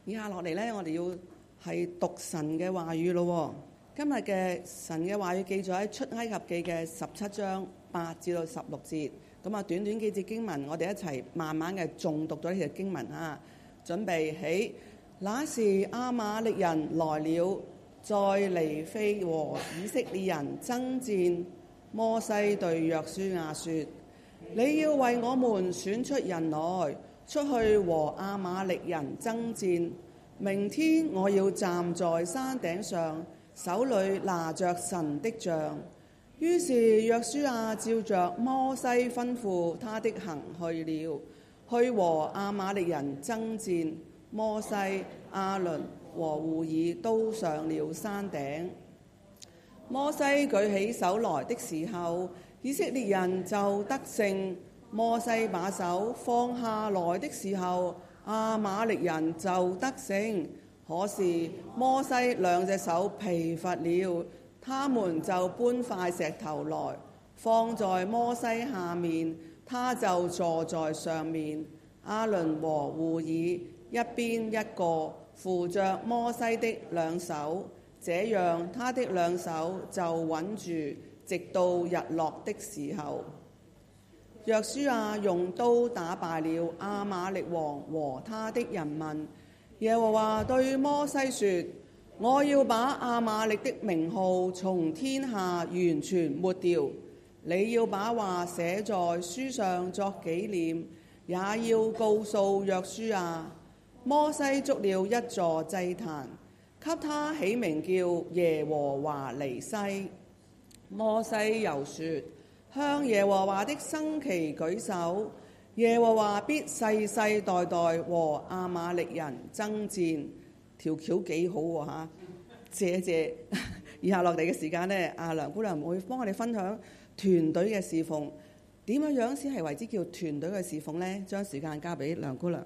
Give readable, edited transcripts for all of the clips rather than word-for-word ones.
以下落嚟咧，我哋要係讀神嘅話語咯。今日嘅神嘅話語記載喺出埃及記嘅17章8至到16節。咁啊，短短幾節經文，我哋一齊慢慢嘅誦讀咗呢條經文啊。準備起，那時亞瑪力人來了，在尼非和以色列人爭戰。摩西對約書亞說：你要為我們選出人來，出去和亞瑪力人爭戰。明天我要站在山頂上，手裏拿着神的杖。於是約書亞照着摩西吩咐他的行去了，去和亞瑪力人爭戰。摩西、亞倫和戶珥都上了山頂。摩西舉起手來的時候，以色列人就得勝。摩西把手放下來的時候，亞瑪力人就得勝。可是摩西兩隻手疲乏了，他們就搬塊石頭來，放在摩西下面，他就坐在上面。亞倫和戶珥一邊一個扶着摩西的兩手，這樣他的兩手就穩住，直到日落的時候。約書亞用刀打敗了亞瑪力王和他的人民。耶和華對摩西說：我要把亞瑪力的名號從天下完全抹掉。你要把話寫在書上作紀念，也要告訴約書亞。摩西築了一座祭壇，給他起名叫耶和華尼西。摩西又說：向耶和華的生旗舉手，耶和華必世世代代和亞瑪力人爭戰。條橋幾好喎嚇！謝。以下落嚟嘅時間呢，阿梁姑娘會幫我哋分享團隊嘅侍奉，點樣先係為之叫團隊嘅侍奉呢？將時間交俾梁姑娘。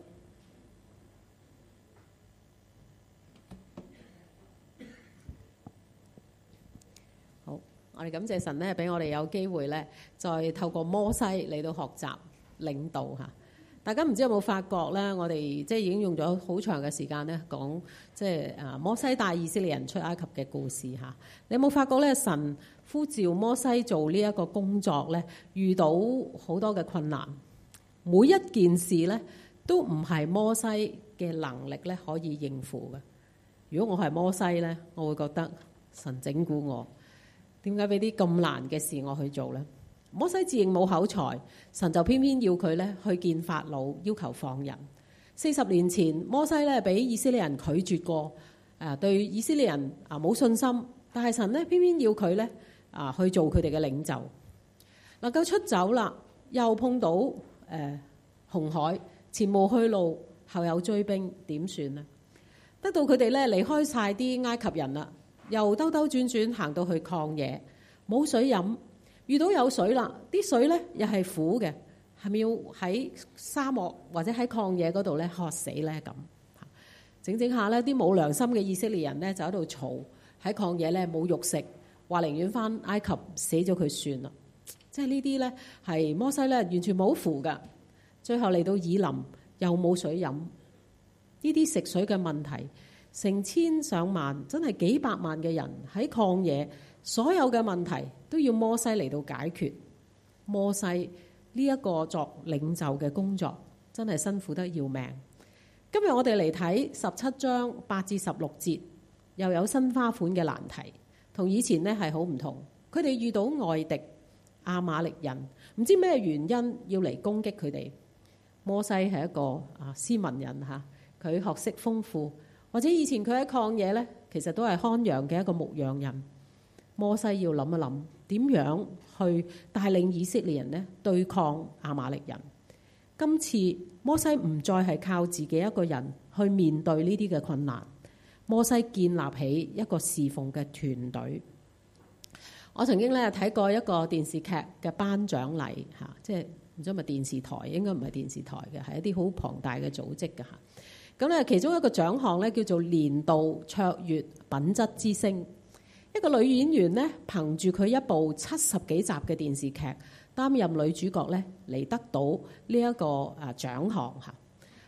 我哋感謝神咧，俾我哋有機會咧，再透過摩西嚟到學習領導嚇。大家唔知有冇發覺咧？我哋即係已經用咗好長嘅時間咧，講即係摩西帶以色列人出埃及嘅故事嚇。你有冇發覺咧？神呼召摩西做呢一個工作咧，遇到好多嘅困難，每一件事咧都唔係摩西嘅能力咧可以應付嘅。如果我係摩西咧，我會覺得神整蠱我。點解俾啲咁難嘅事我去做呢？摩西自認冇口才，神就偏偏要佢咧去見法老，要求放人。40年前，摩西咧俾以色列人拒絕過，對以色列人冇信心，但係神咧偏偏要佢咧去做佢哋嘅領袖。能夠出走啦，又碰到紅海，前無去路，後有追兵，點算呢？得到佢哋咧離開晒啲埃及人啦。又兜兜轉轉行到去曠野，冇水飲，遇到有水啦，啲水咧又係苦嘅，係咪要喺沙漠或者喺曠野嗰度咧渴死咧咁？整下咧，啲冇良心嘅以色列人咧就喺度嘈，喺曠野咧冇肉食，話寧願翻埃及死咗佢算啦。即係呢啲咧係摩西咧完全冇符噶。最後嚟到以琳又冇水飲，呢啲食水嘅問題。成千上萬，真係幾百萬嘅人喺曠野，所有嘅問題都要摩西嚟到解決。摩西呢一個作領袖嘅工作，真係辛苦得要命。今日我哋嚟睇17章8至16節，又有新花款嘅難題，同以前呢係好唔同。佢哋遇到外敵亞瑪力人，唔知咩原因要嚟攻擊佢哋。摩西係一個斯文人嚇，佢學識豐富。或者以前佢喺曠野咧，其實都係看羊嘅一個牧羊人。摩西要諗一諗點樣去帶領以色列人咧對抗亞瑪力人。今次摩西唔再係靠自己一個人去面對呢啲嘅困難，摩西建立起一個侍奉嘅團隊。我曾經咧睇過一個電視劇嘅頒獎禮嚇，即係唔知係咪電視台，應該唔係電視台嘅，係一啲好龐大嘅組織嘅嚇。咁咧，其中一個獎項咧叫做年度卓越品質之星。一個女演員咧，憑住佢一部70幾集嘅電視劇，擔任女主角咧，嚟得到呢一個獎項嚇。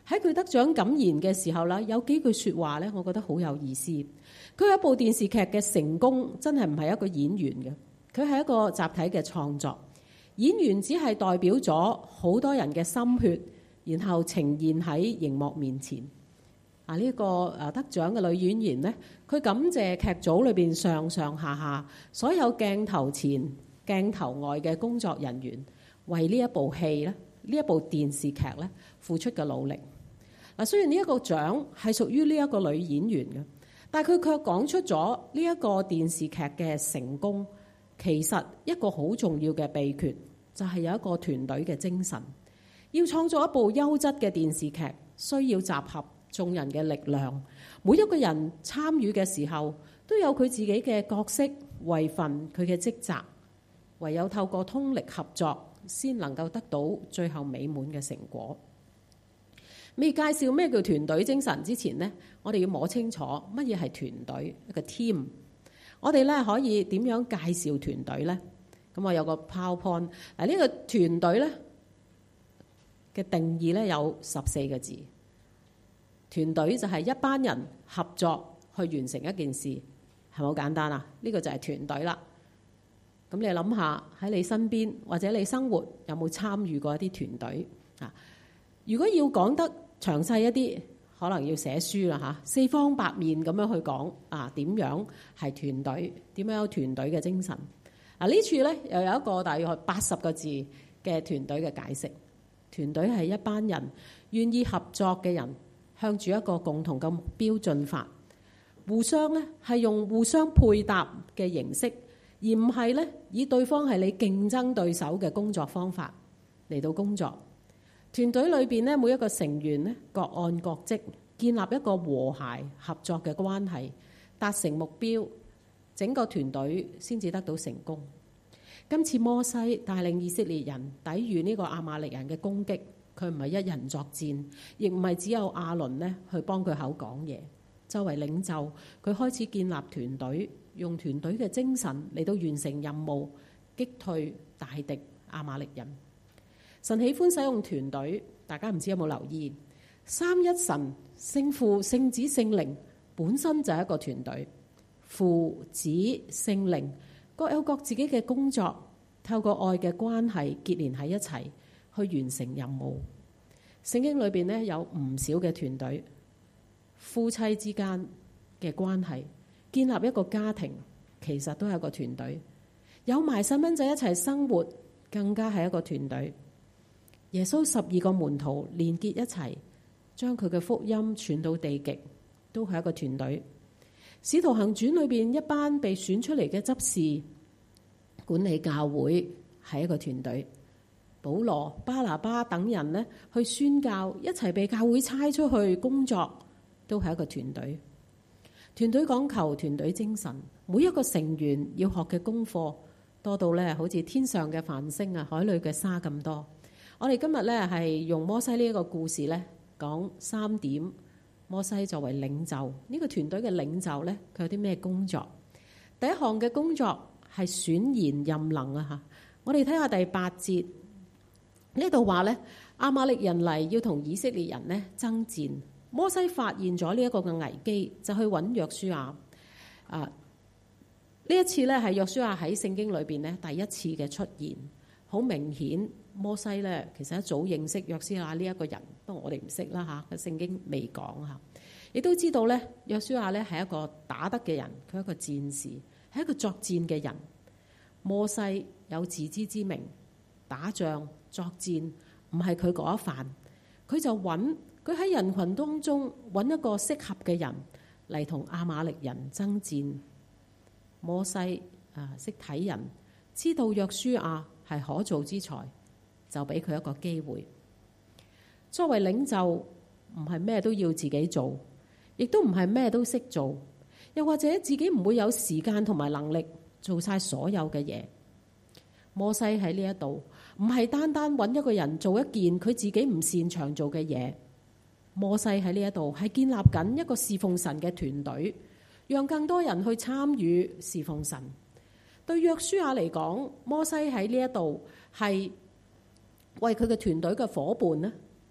喺佢得獎感言嘅時候啦，有幾句説話咧，我覺得好有意思。佢有一部電視劇嘅成功，真係唔係一個演員嘅，佢係一個集體嘅創作。演員只係代表咗好多人嘅心血，然後呈現喺熒幕面前。呢個得獎嘅女演員呢，佢感謝劇組裏邊上上下下所有鏡頭前、鏡頭外嘅工作人員，為呢一部戲咧、呢一部電視劇咧付出嘅努力。雖然呢一個獎係屬於呢一個女演員嘅，但係佢卻講出咗呢一個電視劇嘅成功，其實一個好重要嘅秘訣就係有一個團隊嘅精神。要創造一部優質嘅電視劇，需要集合眾人嘅力量。每一個人參與嘅時候，都有佢自己嘅角色、位份、佢嘅職責。唯有透過通力合作，先能夠得到最後美滿嘅成果。未介紹咩叫團隊精神之前呢，我哋要摸清楚乜嘢係團隊，一個 team。我哋咧可以點樣介紹團隊呢？咁我有個 PowerPoint。呢個團隊咧嘅定義咧有14個字。團隊就係一班人合作去完成一件事，係咪好簡單啊？呢個就係團隊啦。咁你諗下喺你身邊或者你生活有冇參與過一啲團隊啊？如果要講得詳細一啲，可能要寫書啦嚇，四方八面咁樣去講啊，點樣係團隊？點樣有團隊嘅精神？呢處咧又有一個大約80個字嘅團隊嘅解釋。團隊係一班人願意合作嘅人，向住一個共同嘅目標進發，互相咧係用互相配搭嘅形式，而唔係咧以對方係你競爭對手嘅工作方法嚟到工作。團隊裏邊咧每一個成員咧各按各職，建立一個和諧合作嘅關係，達成目標，整個團隊先至得到成功。今次摩西帶領以色列人抵禦呢個亞瑪力人嘅攻擊，佢唔係一人作戰，亦唔係只有亞倫咧去幫佢口講嘢。作為領袖，佢開始建立團隊，用團隊嘅精神嚟到完成任務，擊退大敵亞瑪力人。神喜歡使用團隊，大家唔知有冇留意？三一神聖父、聖子、聖靈本身就係一個團隊，父子聖靈各有各自己嘅工作，透過愛嘅關係結連喺一齊去完成任務。聖經裏邊咧有唔少嘅團隊，夫妻之間嘅關係，建立一個家庭，其實都係一個團隊。有埋細蚊仔一齊生活，更加係一個團隊。耶穌12個門徒連結一齊，將佢嘅福音傳到地極，都係一個團隊。使徒行傳裏邊一班被選出嚟嘅執事管理教會，係一個團隊。保羅、巴拿巴等人呢去宣教，一齊被教會差出去工作，都係一個團隊。團隊講求團隊精神，每一個成員要學嘅功課多到咧，好似天上嘅繁星啊，海裏嘅沙咁多。我哋今日咧係用摩西呢一個故事咧講3點。摩西作為領袖，呢個團隊嘅領袖咧，佢有啲咩工作？第一項嘅工作係選賢任能啊！嚇，我哋睇下第8節呢度話咧，亞瑪力人嚟要同以色列人咧爭戰。摩西發現咗呢一個嘅危機，就去揾約書亞。呢一次咧係約書亞喺聖經裏邊咧第一次嘅出現，好明顯。摩西咧其實一早認識約書亞呢一個人，不過我哋唔識啦嚇，個聖經未講嚇。亦都知道咧，約書亞咧係一個打得嘅人，佢係一個戰士，係一個作戰嘅人。摩西有自知之明，打仗作戰唔係佢嗰一範，佢就揾佢喺人群當中揾一個適合嘅人嚟同亞瑪力人爭戰。摩西識睇人，知道約書亞係可造之才，就俾佢一個機會。作為領袖，唔係咩都要自己做，亦都唔係咩都識做，又或者自己唔會有時間同埋能力做晒所有嘅嘢。摩西喺呢一度，唔係單單揾一個人做一件佢自己唔擅長做嘅嘢。摩西喺呢一度係建立緊一個侍奉神嘅團隊，讓更多人去參與侍奉神。對約書亞嚟講，摩西喺呢一度係為佢嘅團隊嘅夥伴呢，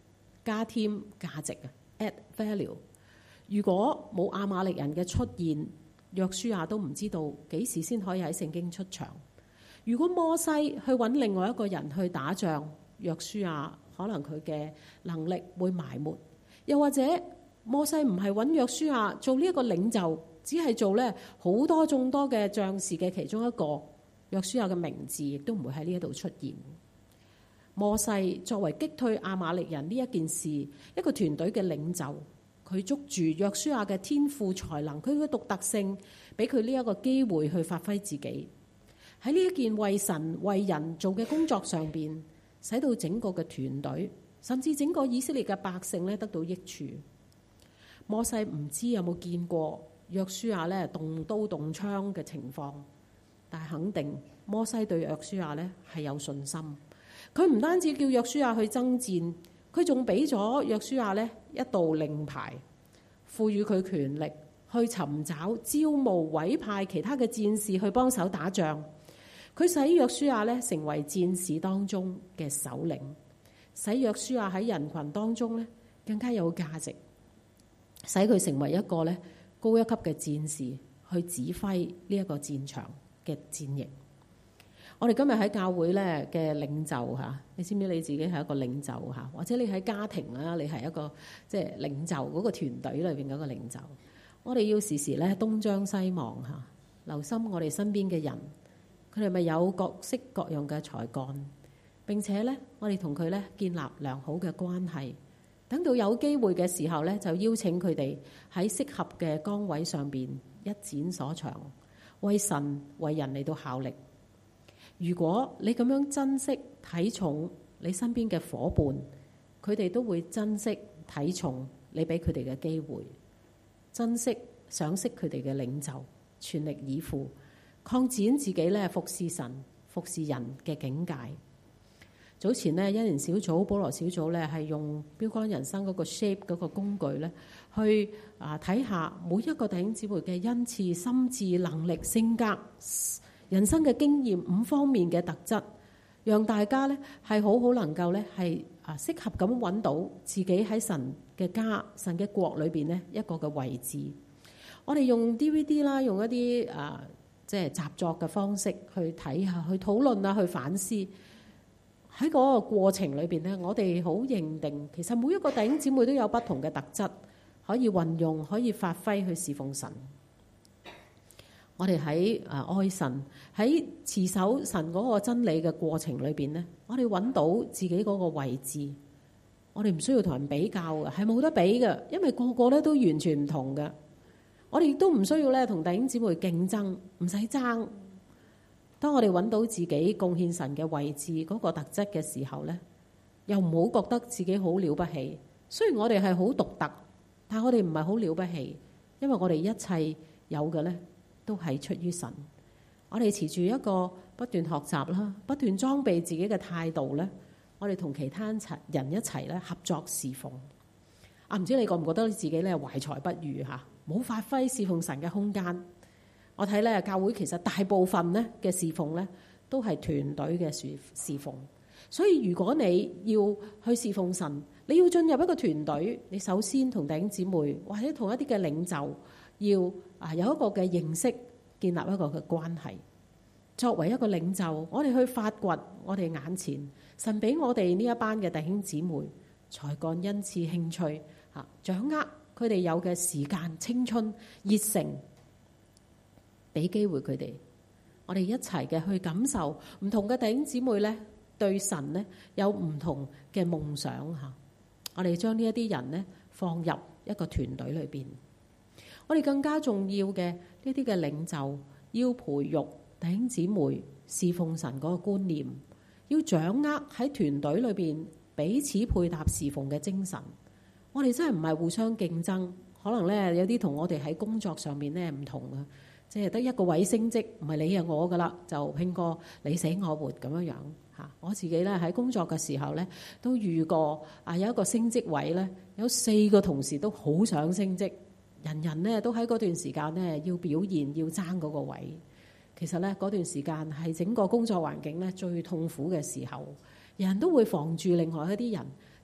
加添價值啊 ，add value。如果冇亞瑪力人嘅出現，約書亞都唔知道幾時先可以喺聖經出場。如果摩西去揾另外一個人去打仗，約書亞可能佢嘅能力會埋沒。又或者摩西唔係揾約書亞做呢一個領袖，只係做咧好多眾多嘅將士嘅其中一個，約書亞嘅名字亦都唔會喺呢一度出現。摩西作為擊退亞瑪力人呢一件事，一個團隊嘅領袖，佢捉住約書亞嘅天賦才能，佢嘅獨特性，俾佢呢一個機會去發揮自己喺呢一件為神為人做嘅工作上邊，使到整個嘅團隊，甚至整個以色列嘅百姓咧得到益處。摩西唔知有冇見過約書亞咧動刀動槍嘅情況，但係肯定摩西對約書亞咧係有信心。佢唔單止叫約書亞去爭戰，佢仲俾咗約書亞咧一道令牌，賦予佢權力去尋找、招募、委派其他嘅戰士去幫手打仗。佢使約書亞咧成為戰士當中嘅首領，使約書亞喺人群當中咧更加有價值，使佢成為一個咧高一級嘅戰士去指揮呢一個戰場嘅戰役。我哋今日喺教會咧嘅領袖嚇，你知唔知你自己係一個領袖嚇？或者你喺家庭啦，你係一個即係領袖嗰個團隊裏邊嗰個領袖。我哋要時時咧東張西望嚇，留心我哋身邊嘅人，佢哋咪有各式各樣嘅才幹，並且咧我哋同佢咧建立良好嘅關係。等到有機會嘅時候咧，就邀請佢哋喺適合嘅崗位上邊一展所長，為神為人嚟到效力。如果你咁樣珍惜睇重你身邊嘅夥伴，佢哋都會珍惜睇重你俾佢哋嘅機會，珍惜賞識佢哋嘅領袖，全力以赴擴展自己咧服侍神、服侍人嘅境界。早前呢，一年小組、保羅小組咧係用標竿人生嗰個 shape 嗰個工具咧，去睇下每一個弟兄姊妹嘅恩賜、心智、能力、性格、人生嘅經驗5方面嘅特質，讓大家咧係好好能夠咧係適合咁揾到自己喺神嘅家、神嘅國裏邊呢一個嘅位置。我哋用 DVD 啦，用一啲即係習作嘅方式去睇下、去討論啊、去反思。喺嗰個過程裏邊呢，我哋好認定其實每一個弟兄姊妹都有不同嘅特質，可以運用、可以發揮去侍奉神。我哋喺愛神、喺持守神嗰個真理嘅過程裏邊呢，我哋揾到自己嗰個位置。我哋唔需要同人比較嘅，係冇得比嘅，因為個個咧都完全唔同嘅。我哋亦都唔需要咧同弟兄姊妹競爭，唔使爭。當我哋揾到自己貢獻神嘅位置嗰個特質嘅時候呢，又唔好覺得自己好了不起。雖然我哋係好獨特，但我哋唔係好了不起，因為我哋一切有嘅呢都係出於神。我哋持住一個不斷學習啦、不斷裝備自己嘅態度呢，我哋同其他人一齊咧合作侍奉。唔知你覺唔覺得自己咧懷才不遇嚇，冇發揮侍奉神嘅空間？我睇咧教會其實大部分咧嘅侍奉咧都係團隊嘅侍奉，所以如果你要去侍奉神，你要進入一個團隊，你首先同弟兄姊妹或者同一啲嘅領袖要有一個嘅認識，建立一個嘅關係。作為一個領袖，我哋去發掘我哋眼前神俾我哋呢一班嘅弟兄姊妹才幹、恩賜、興趣掌握佢哋有嘅時間、青春、熱誠。俾機會佢哋，我哋一齊嘅去感受唔同嘅弟兄姊妹咧，對神咧有唔同嘅夢想嚇。我哋將呢一啲人咧放入一個團隊裏邊。我哋更加重要嘅呢啲嘅領袖，要培育弟兄姊妹侍奉神嗰個觀念，要掌握喺團隊裏邊彼此配搭侍奉嘅精神。我哋真係唔係互相競爭，可能咧有啲同我哋喺工作上面咧唔同啊。即係得一個位升職，唔係你係我噶啦，就拼過你死我活咁樣樣嚇。我自己咧喺工作嘅時候咧，都遇過有一個升職位咧，有4個同事都好想升職，人人咧都喺嗰段時間咧要表現，要爭嗰個位。其實咧嗰段時間係整個工作環境咧最痛苦嘅時候，人人都會防住另外一啲人，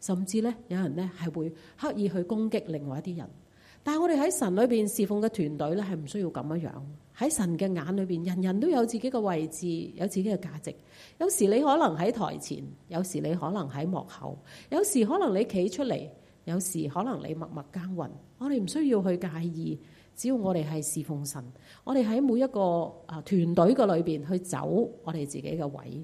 甚至咧有人咧係會刻意去攻擊另外一啲人。但係我哋喺神裏邊侍奉嘅團隊咧係唔需要咁樣。喺神嘅眼裏邊，人人都有自己嘅位置，有自己嘅價值。有時你可能喺台前，有時你可能喺幕後，有時可能你企出嚟，有時可能你默默耕耘。我哋唔需要去介意，只要我哋係侍奉神，我哋喺每一個團隊嘅裏邊去走我哋自己嘅位。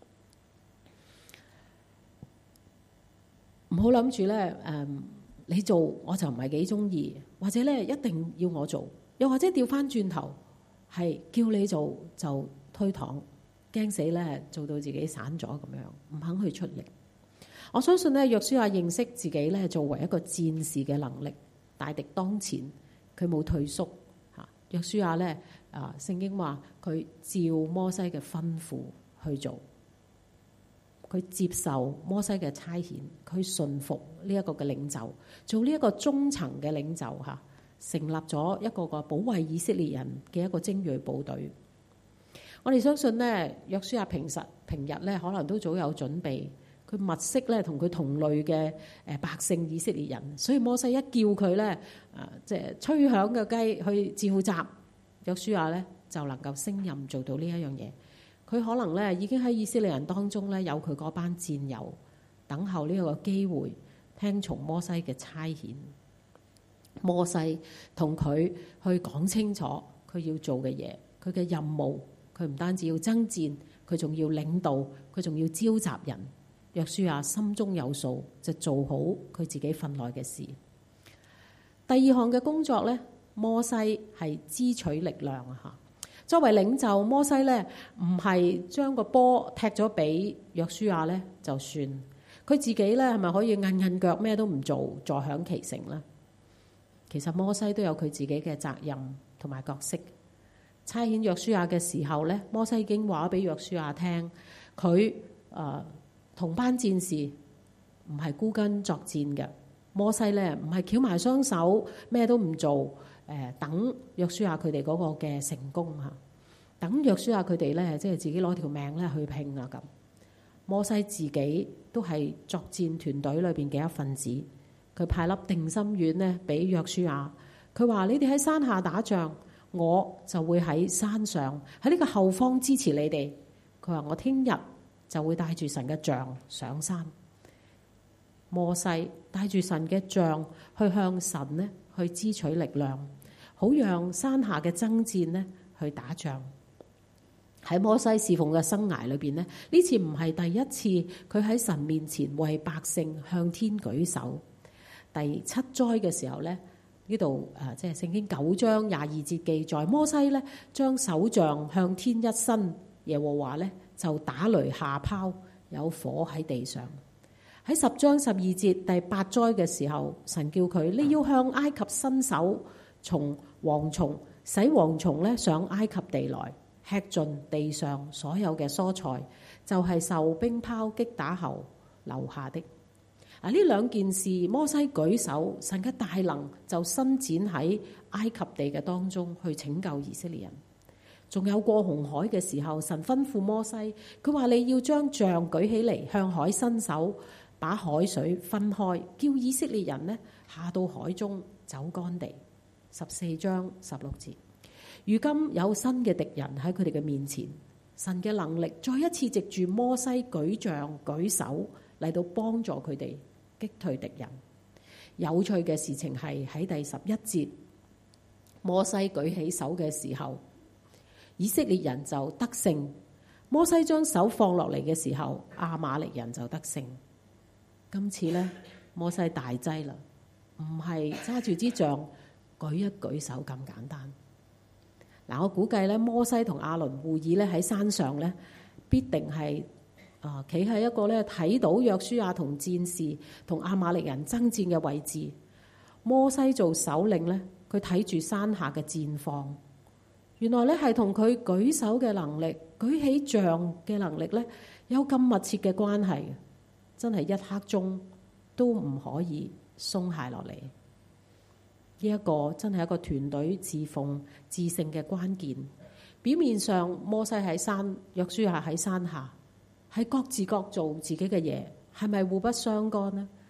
唔好諗住咧你做我就唔係幾中意，或者咧一定要我做，又或者調翻轉頭係叫你做就推搪，驚死咧做到自己散咗咁樣，唔肯去出力。我相信咧約書亞認識自己咧作為一個戰士嘅能力，大敵當前，佢冇退縮嚇。約書亞咧聖經話佢照摩西嘅吩咐去做。佢接受摩西嘅差遣，佢順服呢一個嘅領袖，做呢一個中層嘅領袖嚇，成立咗一個個保衛以色列人嘅一個精鋭部隊。我哋相信咧，約書亞平日咧可能都早有準備，佢物色咧同佢同類嘅百姓以色列人，所以摩西一叫佢咧即係吹響嘅雞去召集，約書亞咧就能夠勝任做到呢一樣嘢。佢可能咧已經喺以色列人當中咧有佢嗰班戰友，等候呢一個機會，聽從摩西嘅差遣。摩西同佢去講清楚佢要做嘅嘢，佢嘅任務。佢唔單止要爭戰，佢仲要領導，佢仲要召集人。約書亞心中有數，就做好佢自己份內嘅事。第二項嘅工作咧，摩西係支取力量嚇。作為領袖，摩西咧唔係將個波踢咗俾約書亞咧就算，佢自己咧係咪可以韌腳咩都唔做，坐享其成咧？其實摩西都有佢自己嘅責任同埋角色。差遣約書亞嘅時候咧，摩西已經話俾約書亞聽，佢同班戰士唔係孤軍作戰嘅。摩西咧唔係翹埋雙手咩都唔做。等約書亞佢哋嗰個嘅成功嚇，等約書亞佢哋咧，即係自己攞條命咧去拼啊咁。摩西自己都係作戰團隊裏邊嘅一份子，佢派粒定心丸咧俾約書亞，佢話：你哋喺山下打仗，我就會喺山上喺呢個後方支持你哋。佢話：我聽日就會帶住神嘅杖上山。摩西帶住神嘅杖去向神呢去支取力量，好讓山下嘅爭戰呢去打仗。喺摩西侍奉嘅生涯裏邊呢，呢次唔係第一次佢喺神面前為百姓向天舉手。第7災嘅時候呢，呢度即係聖經9章22節記載，摩西呢將手杖向天一伸，耶和華呢就打雷下拋，有火喺地上。喺10章12節第8災嘅時候，神叫佢：你要向埃及伸手，從蝗蟲使蝗蟲咧上埃及地來，吃盡地上所有嘅蔬菜，就係受冰雹擊打後留下的。呢兩件事，摩西舉手，神嘅大能就伸展喺埃及地嘅當中去拯救以色列人。仲有過紅海嘅時候，神吩咐摩西，佢話：你要將杖舉起嚟，向海伸手，把海水分開，叫以色列人呢下到海中走乾地。14章16節。如今有新嘅敵人喺佢哋嘅面前，神嘅能力再一次藉住摩西舉杖舉手嚟到幫助佢哋擊退敵人。有趣嘅事情係喺第11節，摩西舉起手嘅時候，以色列人就得勝。摩西將手放落嚟嘅時候，亞瑪力人就得勝。今次呢，摩西大劑啦，唔係揸住支杖舉一舉手咁簡單。嗱，我估計咧，摩西同亞倫會議咧喺山上咧，必定係企喺一個咧睇到約書亞同戰士同亞瑪力人爭戰嘅位置。摩西做首領咧，佢睇住山下嘅戰況，原來咧係同佢舉手嘅能力、舉起杖嘅能力咧，有咁密切嘅關係。真係一刻鐘都唔可以鬆懈落嚟。呢一個真係一個團隊自奉自勝嘅關鍵。表面上摩西喺山，約書亞喺山下，係各自各做自己嘅嘢，係咪互不相干呢？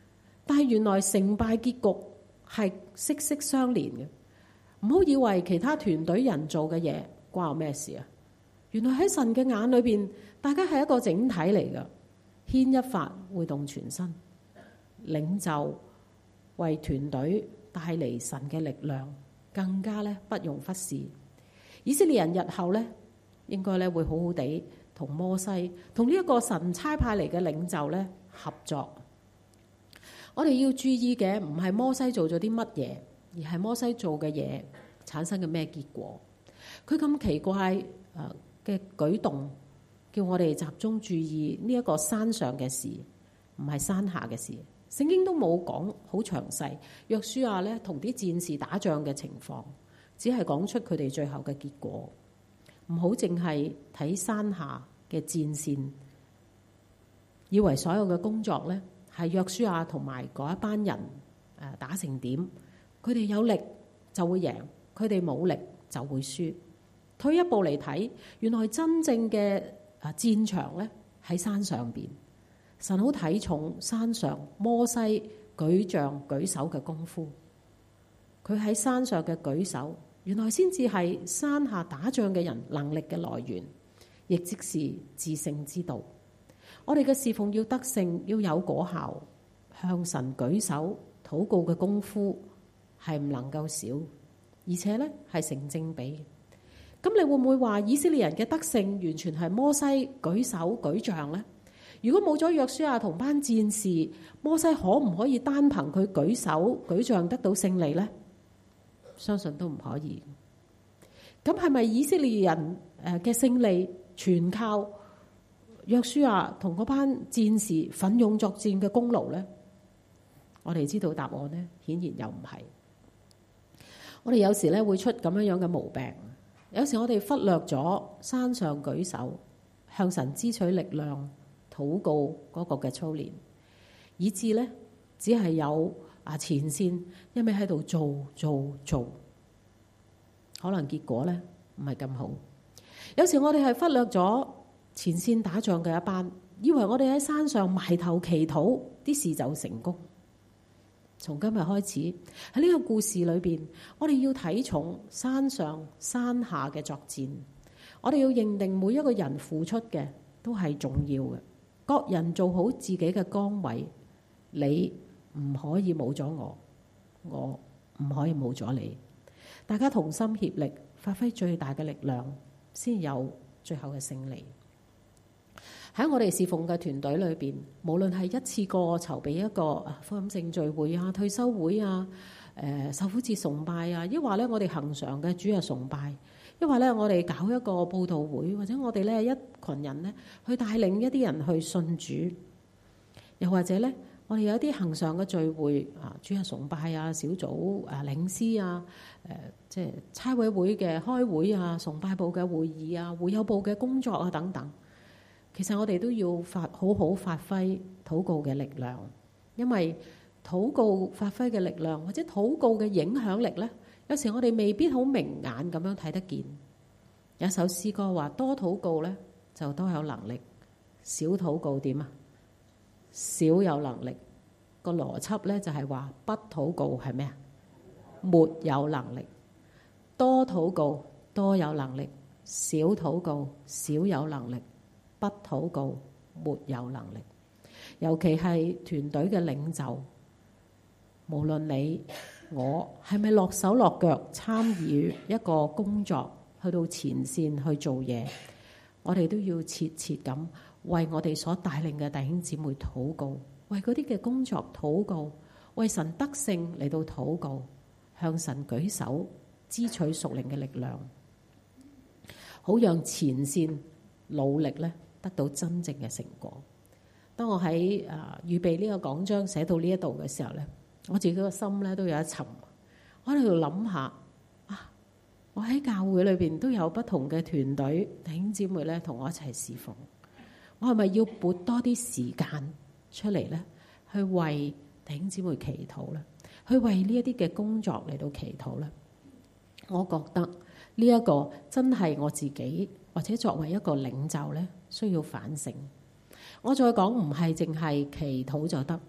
但係原來成敗結局係息息相連嘅。唔好以為其他團隊人做嘅嘢關我咩事啊！原來喺神嘅眼裏邊，大家係一個整體嚟㗎。牽一髮會動全身，領袖為團隊帶嚟神嘅力量，更加咧不容忽視。以色列人日後咧應該咧會好好地同摩西同呢一個神差派嚟嘅領袖咧合作。我哋要注意嘅唔係摩西做咗啲乜嘢，而係摩西做嘅嘢產生嘅咩結果。佢咁奇怪嘅舉動，叫我哋集中注意呢一個山上嘅事，唔係山下嘅事。聖經都冇講好詳細，約書亞咧同啲戰士打仗嘅情況，只係講出佢哋最後嘅結果。唔好淨係睇山下嘅戰線，以為所有嘅工作咧係約書亞同埋嗰一班人打成點，佢哋有力就會贏，佢哋冇力就會輸。退一步嚟睇，原來真正嘅戰場咧喺山上邊。神好睇重山上摩西舉杖舉手嘅功夫，佢喺山上嘅舉手，原來先至係山下打仗嘅人能力嘅來源，亦即是至聖之道。我哋嘅侍奉要得勝，要有果效，向神舉手禱告嘅功夫係唔能夠少，而且咧係成正比。咁你會唔會話以色列人嘅得勝完全係摩西舉手舉杖呢？如果冇咗約書亞同班戰士，摩西可唔可以單憑佢舉手舉杖得到勝利呢？相信都唔可以。咁係咪以色列人嘅勝利全靠約書亞同嗰班戰士奮勇作戰嘅功勞呢？我哋知道答案呢，顯然又唔係。我哋有時咧會出咁樣嘅毛病，有時我哋忽略咗山上舉手向神支取力量禱告嗰個嘅操練，以致咧只係有前線一味喺度做，可能結果咧唔係咁好。有時我哋係忽略咗前線打仗嘅一班，以為我哋喺山上埋頭祈禱，啲事就成功。從今日開始喺呢個故事裏邊，我哋要睇重山上山下嘅作戰，我哋要認定每一個人付出嘅都係重要嘅。各人做好自己嘅崗位，你唔可以冇咗我，我唔可以冇咗你。大家同心協力，發揮最大嘅力量，先有最後嘅勝利。喺我哋侍奉嘅團隊裏邊，無論係一次過籌備一個福音聖聚會啊、退休會啊、受苦節崇拜啊，抑或咧我哋恆常嘅主日崇拜，抑或咧我哋搞一個佈道會，或者我哋咧一群人咧去帶領一啲人去信主，又或者咧我哋有一啲恆常嘅聚會啊、主日崇拜啊、小組領詩啊、即係差委會嘅開會啊、崇拜部嘅會議啊、會友部嘅工作啊等等。其實我哋都要好好發揮禱告嘅力量，因為禱告發揮嘅力量或者禱告嘅影響力咧，有時我哋未必好明眼咁樣睇得見。有一首詩歌話：多禱告咧就多有能力，少禱告點啊？少有能力。個邏輯咧就係話不禱告係咩啊？沒有能力。多禱告多有能力，少禱告少有能力。不禱告沒有能力，尤其係團隊嘅領袖，無論你我係咪落手落腳參與一個工作，去到前線去做嘢，我哋都要切切咁為我哋所帶領嘅弟兄姊妹禱告，為嗰啲嘅工作禱告，為神得勝嚟到禱告，向神舉手支取屬靈嘅力量，好讓前線努力咧得到真正嘅成果。當我喺預備呢個講章寫到呢一度嘅時候咧，我自己個心咧都有一沉。我喺度諗下我喺教會裏邊都有不同嘅團隊弟兄姊妹咧同我一齊侍奉，我係咪要撥多啲時間出嚟咧，去為弟兄姊妹祈禱咧，去為呢一啲嘅工作嚟到祈禱咧？我覺得呢一個真係我自己或者作為一個領袖咧，需要反省。我再講唔係淨係祈禱就得，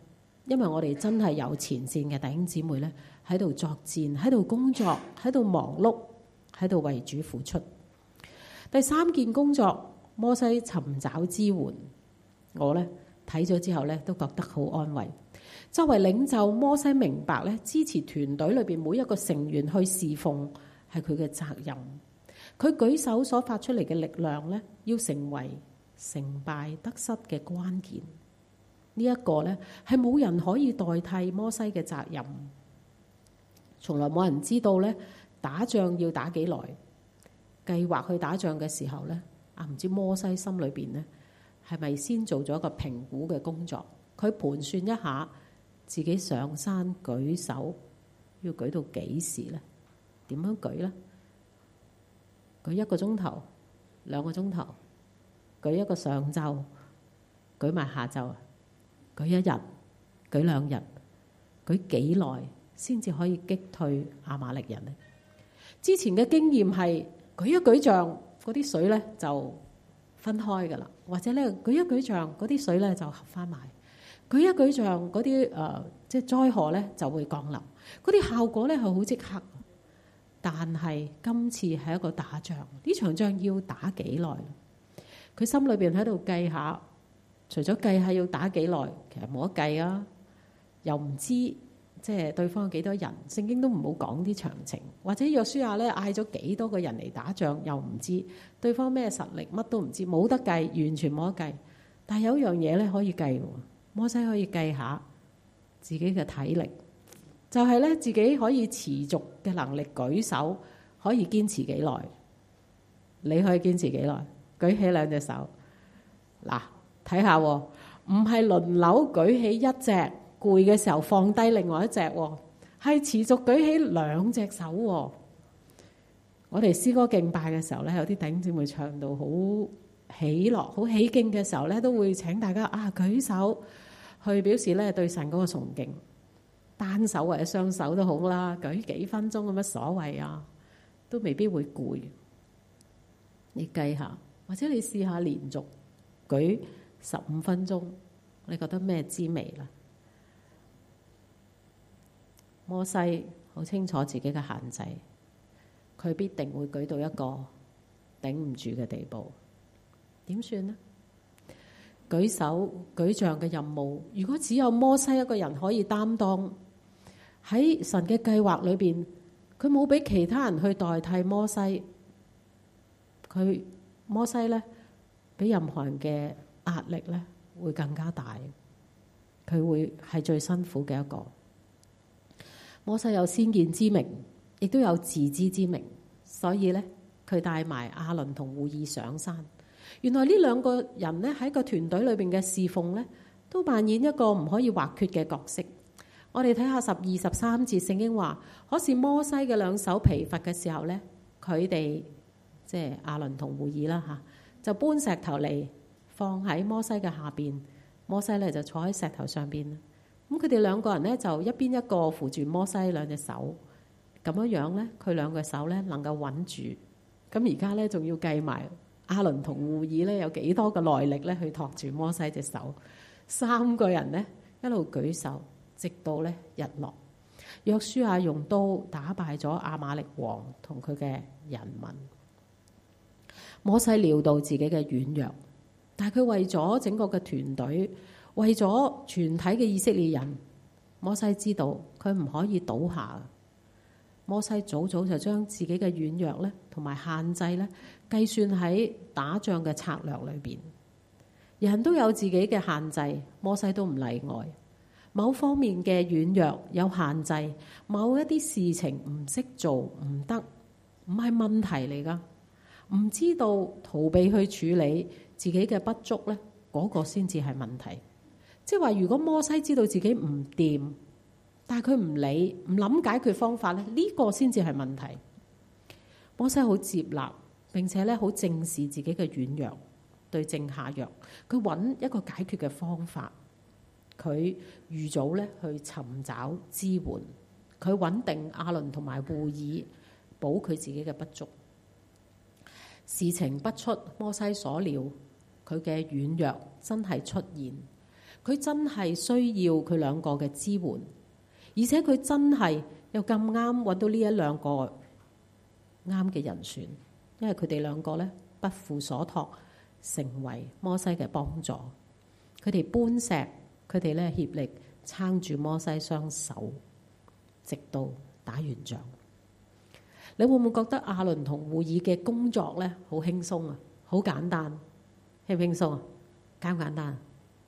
因為我哋真係有前線嘅弟兄姊妹咧喺度作戰，喺度工作，喺度忙碌，喺度為主付出。第三件工作，摩西尋找支援，我咧睇咗之後咧都覺得好安慰。作為領袖，摩西明白咧支持團隊裏邊每一個成員去侍奉係佢嘅責任。佢舉手所發出嚟嘅力量咧，要成為成敗得失嘅關鍵。呢一個咧係冇人可以代替摩西嘅責任。從來冇人知道咧打仗要打幾耐。計劃去打仗嘅時候咧，唔知摩西心裏邊咧係咪先做咗一個評估嘅工作？佢盤算一下自己上山舉手要舉到幾時咧？點樣舉咧？舉1個鐘頭、2個鐘頭，舉一個上晝，舉埋下晝，舉1日，舉2日，舉幾耐先至可以擊退亞瑪力人呢？之前嘅經驗係舉一舉杖，嗰啲水咧就分開噶啦，或者咧舉一舉杖，嗰啲水咧就合翻埋。舉一舉杖，嗰啲即係災禍咧就會降臨，嗰啲效果咧係好即刻。但係今次係一個打仗，呢場仗要打幾耐？佢心裏邊喺度計下，除咗計下要打幾耐，其實冇得計啊，又唔知即係對方有幾多人，聖經都唔好講啲詳情，或者約書亞咧嗌咗幾多個人嚟打仗，又唔知對方咩實力，乜都唔知，冇得計，完全冇得計。但係有一樣嘢咧可以計喎，摩西可以計下自己嘅體力，就係咧自己可以持續嘅能力舉手，可以堅持幾耐？你可以堅持幾耐？舉起2隻手，嗱，睇下，唔係輪流舉起一隻，攰嘅時候放低另外一隻，係持續舉起2隻手。我哋詩歌敬拜嘅時候咧，有啲弟兄姊妹唱到好喜樂、好起勁嘅時候咧，都會請大家舉手去表示咧對神嗰個崇敬。單手或者雙手都好啦，舉幾分鐘有乜所謂啊？都未必會攰。你計下，或者你試下連續舉15分鐘，你覺得咩滋味啦？摩西好清楚自己嘅限制，佢必定會舉到一個頂唔住嘅地步。點算呢？舉手舉杖嘅任務，如果只有摩西一個人可以擔當，喺神嘅計劃裏邊，佢冇俾其他人去代替摩西。摩西咧，比任何人嘅壓力咧會更加大，佢會係最辛苦嘅一個。摩西有先見之明，亦都有自知之明，所以咧佢帶埋亞倫同戶珥上山。原來呢2個人咧喺個團隊裏邊嘅侍奉咧，都扮演一個唔可以或缺嘅角色。我哋睇下12、13節聖經話，可是摩西嘅2手疲乏嘅時候咧，佢哋即係亞倫同戶珥啦嚇，就搬石頭嚟放喺摩西嘅下邊，摩西咧就坐喺石頭上邊。咁佢哋2個人咧就一邊一個扶住摩西2隻手，咁樣樣咧佢2個手咧能夠穩住。咁而家咧仲要計埋亞倫同戶珥咧有幾多個耐力咧去托住摩西隻手。3個人咧一路舉手，直到咧日落。約書亞用刀打敗咗亞瑪力王同佢嘅人民。摩西料到自己嘅軟弱，但係佢為咗整個嘅團隊，為咗全體嘅以色列人，摩西知道佢唔可以倒下。摩西早早就將自己嘅軟弱咧同埋限制咧計算喺打仗嘅策略裏邊。人都有自己嘅限制，摩西都唔例外。某方面嘅軟弱有限制，某一啲事情唔識做唔得，唔係問題嚟㗎。唔知道逃避去處理自己嘅不足咧，嗰個先至係問題。即係話，如果摩西知道自己唔掂，但係佢唔理，唔諗解決方法咧，呢個先至係問題。摩西好接納，並且咧好正視自己嘅軟弱，對症下藥。佢揾一個解決嘅方法，佢預早咧去尋找支援，佢穩定亞倫同埋戶珥，補佢自己嘅不足。事情不出摩西所料，佢嘅軟弱真係出現。 佢真係需要佢兩個嘅支援，而且佢真係又咁啱揾到呢一兩個啱嘅人選，因為佢哋兩個咧不負所託，成為摩西嘅幫助。佢哋搬石，佢哋咧協力撐住摩西雙手，直到打完仗。你會唔會覺得亞倫同戶珥嘅工作咧好輕鬆啊？好簡單，輕唔輕鬆啊？簡唔簡單？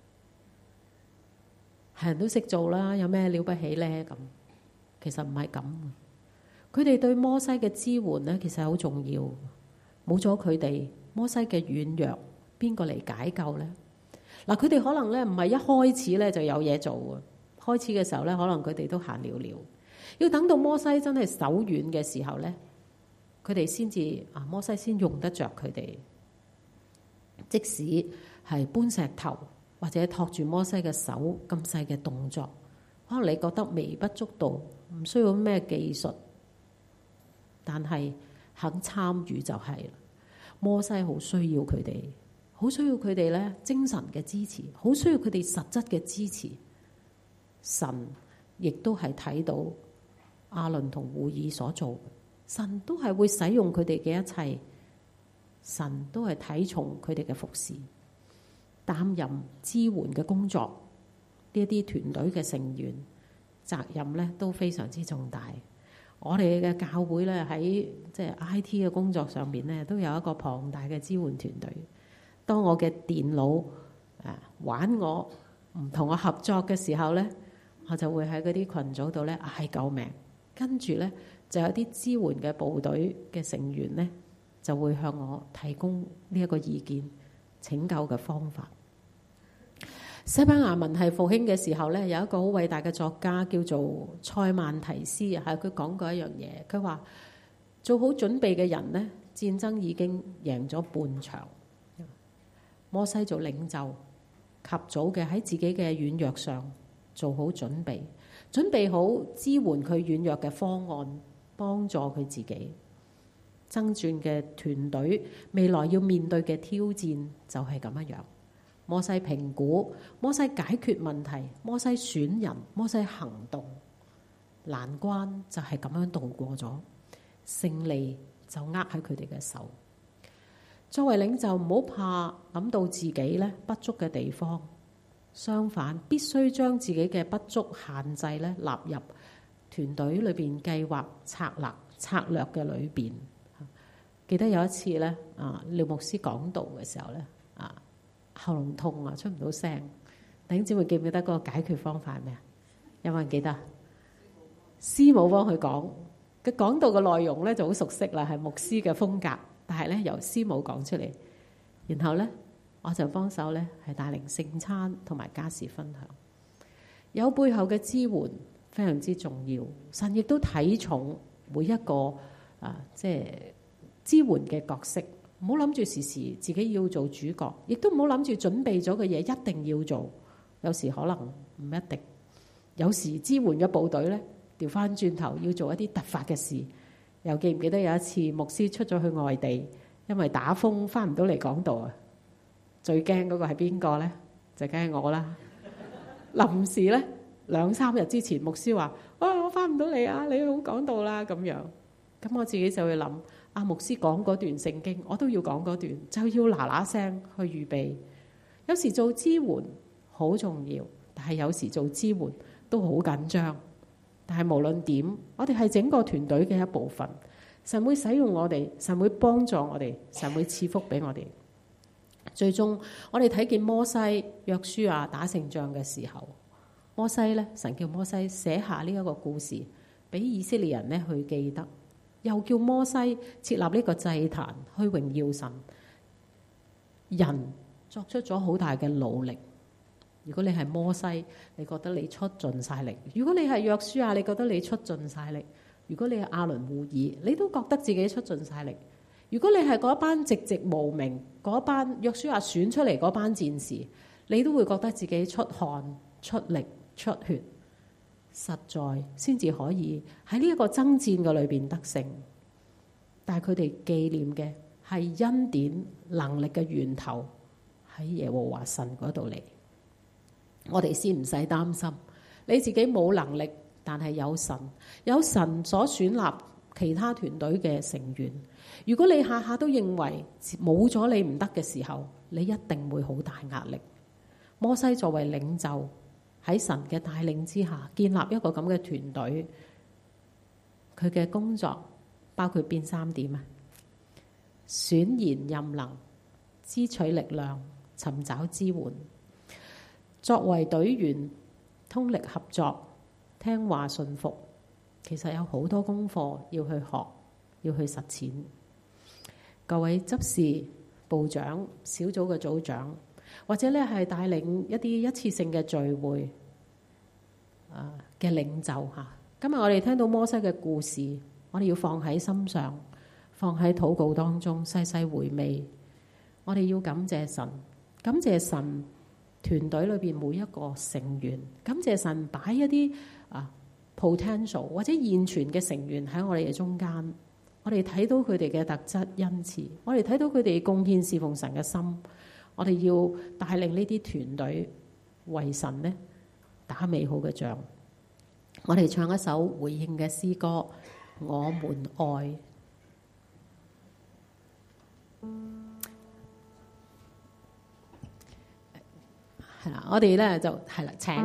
係人都識做啦，有咩了不起咧？咁其實唔係咁。佢哋對摩西嘅支援咧，其實好重要。冇咗佢哋，摩西嘅軟弱，邊個嚟解救咧？嗱，佢哋可能咧唔係一開始咧就有嘢做啊。開始嘅時候咧，可能佢哋都閒了了。要等到摩西真係手軟嘅時候咧，佢哋先至摩西先用得着佢哋。即使係搬石頭或者托住摩西嘅手咁細嘅動作，可能你覺得微不足道，唔需要咩技術，但係肯參與就係啦。摩西好需要佢哋，好需要佢哋咧精神嘅支持，好需要佢哋實質嘅支持。神亦都係睇到亞倫同戶珥所做，神都係會使用佢哋嘅一切，神都係睇重佢哋嘅服侍，擔任支援嘅工作。呢一啲團隊嘅成員責任咧都非常之重大。我哋嘅教會咧喺即係 IT 嘅工作上面咧，都有一個龐大嘅支援團隊。當我嘅電腦玩我唔同我合作嘅時候咧，我就會喺嗰啲群組度咧嗌救命，跟住咧就有啲支援嘅部隊嘅成員咧就會向我提供呢一個意見、拯救嘅方法。西班牙文系復興嘅時候咧，有一個好偉大嘅作家叫做塞曼提斯，係佢講過一樣嘢。佢話做好準備嘅人呢，戰爭已經贏咗半場。摩西做領袖，及早嘅喺自己嘅軟弱上做好準備，準備好支援佢軟弱嘅方案，幫助佢自己。爭戰嘅團隊未來要面對嘅挑戰就係咁樣。摩西評估，摩西解決問題，摩西選人，摩西行動，難關就係咁樣度過咗，勝利就握喺佢哋嘅手。作為領袖，唔好怕諗到自己咧不足嘅地方，相反必須將自己嘅不足限制咧納入團隊裏邊計劃策略嘅裏邊。記得有一次咧，廖牧師講道嘅時候咧，喉嚨痛啊，出唔到聲。弟兄姊妹記唔記得嗰個解決方法係咩啊？有冇人記得？師母幫佢講，佢講道嘅內容咧就好熟悉啦，係牧師嘅風格，但係咧由師母講出嚟，然後咧我就幫手咧係帶領聖餐同埋家事分享。有背後嘅支援非常之重要，神亦都睇重每一個即係支援嘅角色。唔好諗住時時自己要做主角，亦都唔好諗住準備咗嘅嘢一定要做。有時可能唔一定，有時支援嘅部隊咧調翻轉頭要做一啲突發嘅事。又記唔記得有一次牧師出咗去外地，因為打風翻唔到嚟講道啊？最驚嗰個係邊個咧？就梗係我啦。臨時咧2-3日之前，牧師話：我翻唔到嚟啊，你好講道啦咁樣。咁我自己就會諗。牧師講嗰段聖經，我都要講嗰段，就要嗱嗱聲去預備。有時做支援好重要，但係有時做支援都好緊張。但係無論點，我哋係整個團隊嘅一部分。神會使用我哋，神會幫助我哋，神會賜福俾我哋。最終我哋睇見摩西、約書亞打勝仗嘅時候，摩西咧，神叫摩西寫下呢一個故事，俾以色列人咧去記得。又叫摩西設立呢個祭壇去榮耀神。人作出咗好大嘅努力。如果你係摩西，你覺得你出盡晒力；如果你係約書亞，你覺得你出盡晒力；如果你係亞倫戶珥，你都覺得自己出盡晒力。如果你係嗰班籍籍無名，嗰班約書亞選出嚟嗰班戰士，你都會覺得自己出汗、出力、出血。實在先至可以喺呢一個爭戰嘅裏邊得勝，但係佢哋紀念嘅係恩典能力嘅源頭喺耶和華神嗰度嚟。 我哋先唔使擔心。你自己冇能力，但係有神，有神所選立其他團隊嘅成員。如果你下下都認為冇咗你唔得嘅時候，你一定會好大壓力。摩西作為領袖，喺神嘅帶領之下，建立一個咁嘅團隊，佢嘅工作包括邊3點啊？選賢任能，支取力量，尋找支援。作為隊員，通力合作，聽話順服。其實有好多功課要去學，要去實踐。各位執事、部長、小組嘅組長，或者咧係帶領一啲一次性嘅聚會嘅領袖嚇。今日我哋聽到摩西嘅故事，我哋要放喺心上，放喺禱告當中，細細回味。我哋要感謝神，感謝神團隊裏邊每一個成員，感謝神擺一啲potential 或者現存嘅成員喺我哋嘅中間。我哋睇到佢哋嘅特質恩賜，我哋睇到佢哋貢獻侍奉神嘅心。我哋要帶領呢啲團隊為神呢打美好嘅仗。我哋唱一首回應嘅詩歌，我們愛。係啦，我哋咧就係啦，請。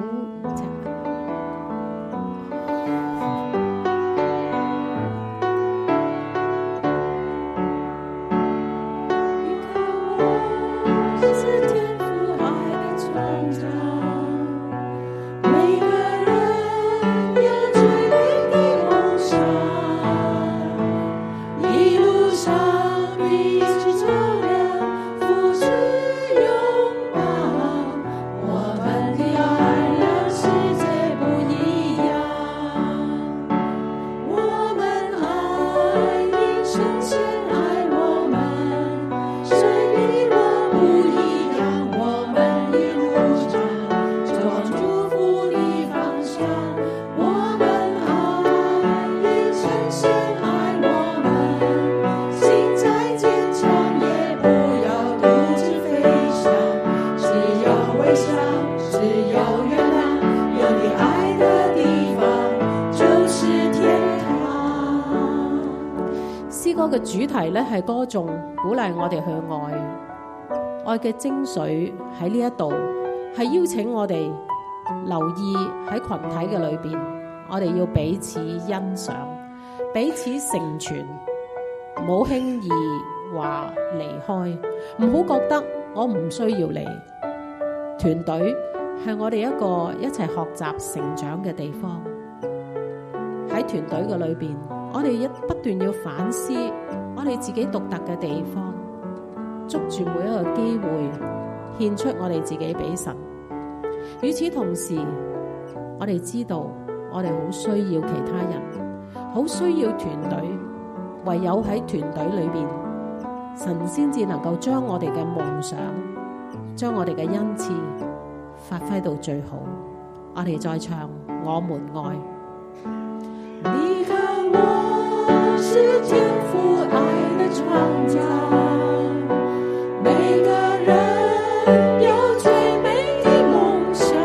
嘅主題咧係歌頌鼓勵我哋去愛，愛嘅精髓喺呢一度係邀請我哋留意喺群體嘅裏邊，我哋要彼此欣賞，彼此成全，唔好輕易話離開，唔好覺得我唔需要你。團隊係我哋一個一齊學習成長嘅地方。喺團隊嘅裏邊，我哋不斷要反思我哋自己獨特嘅地方，捉住每一個機會獻出我哋自己俾神。與此同時，我哋知道我哋好需要其他人，好需要團隊，唯有喺團隊裏邊，神先至能夠將我哋嘅夢想，將我哋嘅恩賜發揮到最好。我哋再唱我們愛。 你和我是天父愛的創造，每個人有最美的夢想，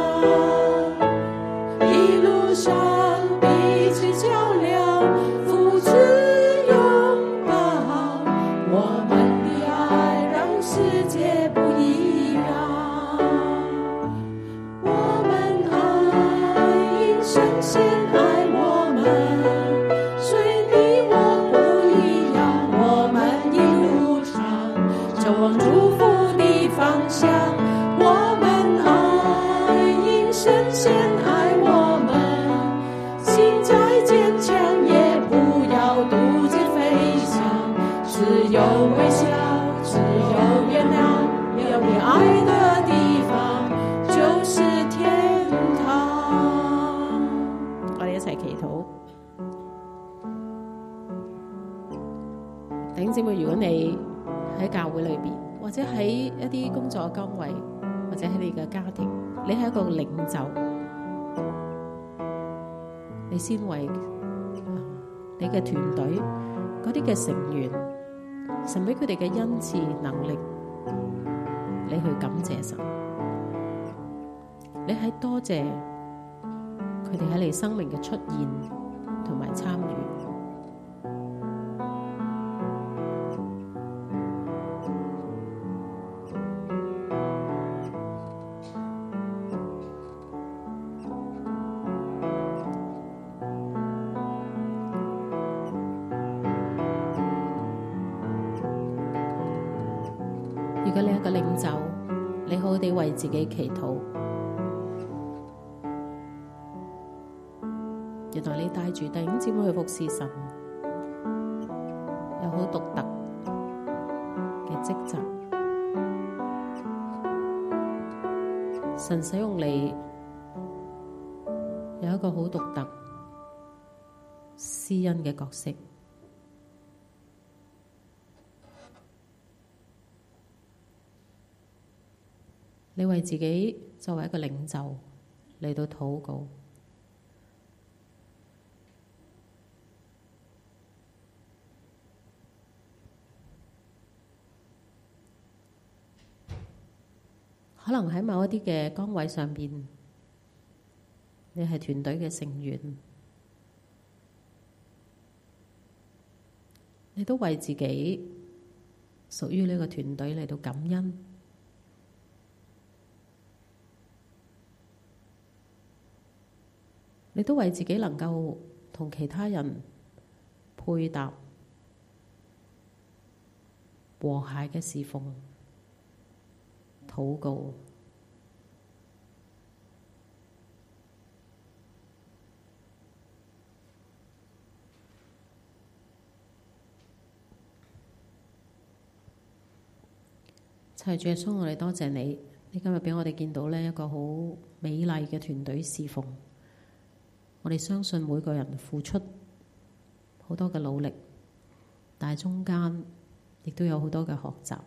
一路上彼此照亮，父子擁抱，我們的愛讓世界不一樣，我們愛因神先愛我們，所以你我不一樣，我們一路上走往祝福的方向，我們愛因神先愛我們，心再堅強也不要獨自飛翔，只有微笑，只有原諒，有你愛的地方就是天堂。 我哋一齊祈禱。弟兄姊妹，如果你喺教會裏邊，或者喺一啲工作崗位，或者喺你嘅家庭，你係一個領袖，你先為你嘅團隊嗰啲嘅成員，神俾佢哋嘅恩賜能力，你去感謝神。 你喺多謝佢哋喺你生命嘅出現同埋參與。如果你係一個領袖，你好好地為自己祈禱。原來你帶住弟兄姊妹去服侍神，有好獨特嘅職責。神使用你有一個好獨特施恩嘅角色。你為自己作為一個領袖嚟到禱告，可能喺某一啲嘅崗位上邊，你係團隊嘅成員，你都為自己屬於呢個團隊嚟到感恩。你都為自己能夠同其他人配搭和諧嘅侍奉禱告。齊主耶穌，我哋多謝你，你今日俾我哋見到呢一個好美麗嘅團隊侍奉。我哋相信每個人付出好多嘅努力，但係中間亦都有好多嘅學習，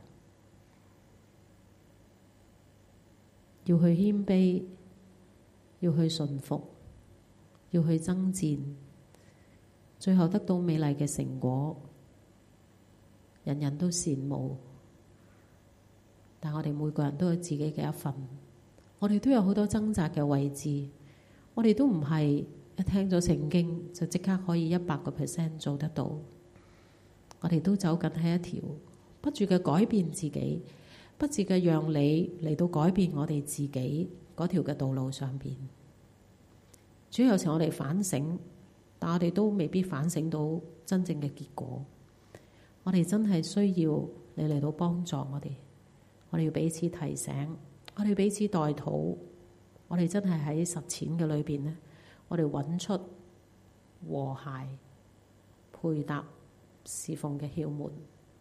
要去謙卑，要去順服，要去爭戰，最後得到美麗嘅成果，人人都羨慕。但我哋每個人都有自己嘅一份，我哋都有好多掙扎嘅位置，我哋都唔係一聽咗聖經就即刻可以100% 做得到，我哋都走緊喺一條不住嘅改變自己，不住嘅讓你嚟到改變我哋自己嗰條嘅道路上邊。主要有時我哋反省，但我哋都未必反省到真正嘅結果。我哋真係需要你嚟到幫助我哋，我哋要彼此提醒，我哋彼此代禱，我哋真係喺實踐嘅裏邊呢，我哋揾出和諧配搭侍奉嘅竅門，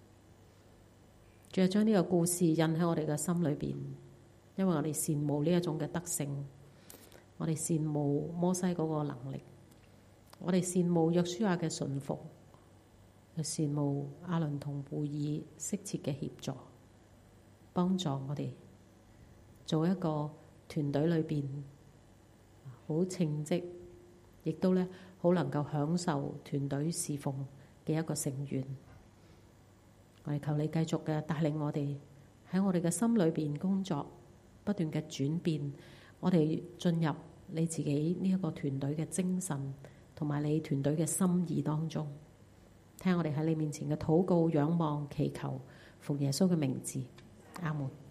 仲要將呢個故事印喺我哋嘅心裏邊，因為我哋羨慕呢一種嘅德性，我哋羨慕摩西嗰個能力，我哋羨慕約書亞嘅順服，又羨慕亞倫同戶珥適切嘅協助，幫助我哋做一個團隊裏邊好稱職，亦都咧好能夠享受團隊侍奉嘅一個成員。我哋求你繼續嘅帶領我哋喺我哋嘅心裏邊工作，不斷嘅轉變，我哋進入你自己呢一個團隊嘅精神同埋你團隊嘅心意當中。聽我哋喺你面前嘅禱告、仰望、祈求，奉耶穌嘅名字，阿門。